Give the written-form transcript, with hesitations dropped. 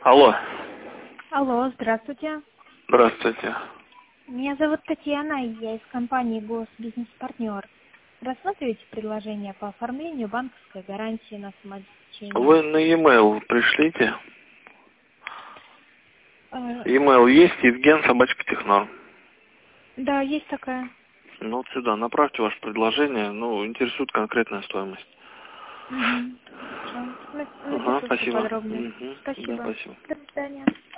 Алло. Алло, здравствуйте. Здравствуйте. Меня зовут Татьяна, и я из компании «Госбизнес-партнер». Рассматриваете предложение по оформлению банковской гарантии на самообеспечение? Вы на e-mail пришлите. Э, E-mail есть, Евген@Технорм. да, есть такая. Ну вот сюда направьте ваше предложение. Ну, интересует конкретная стоимость. Угу. Хорошо. Ага, Напишу все спасибо. подробно. Угу. Да, Спасибо. спасибо. До свидания.